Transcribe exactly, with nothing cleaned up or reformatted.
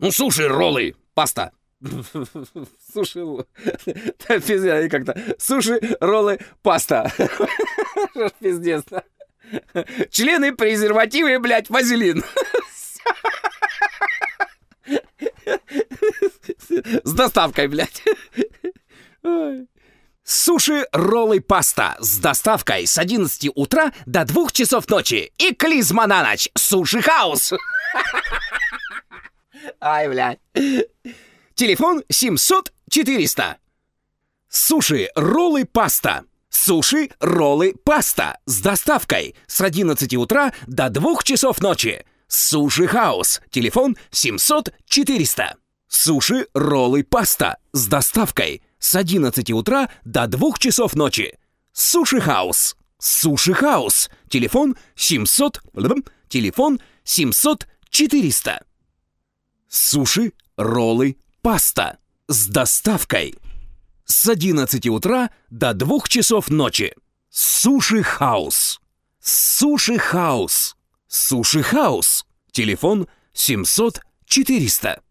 Ну, суши, роллы, паста. Суши, пиздец, как-то. Суши, роллы, паста. Пиздец. Члены, презервативы, блядь, вазелин. С доставкой, блядь. Суши, роллы, паста с доставкой с одиннадцати утра до двух часов ночи. И клизма на ночь. Суши Хаус. Ай, блядь. Телефон семьсот четыреста. Суши, роллы, паста. Суши, роллы, паста с доставкой с одиннадцати утра до двух часов ночи. Суши Хаус. Телефон семьсот четыреста. Суши, роллы, паста с доставкой с одиннадцати утра до двух часов ночи. Суши Хаус. Суши Хаус. Телефон семьсот... Телефон семьсот четыреста. Суши, роллы, паста с доставкой с одиннадцати утра до двух часов ночи. Суши Хаус. Суши Хаус. Суши Хаус. Телефон семьсот четыреста.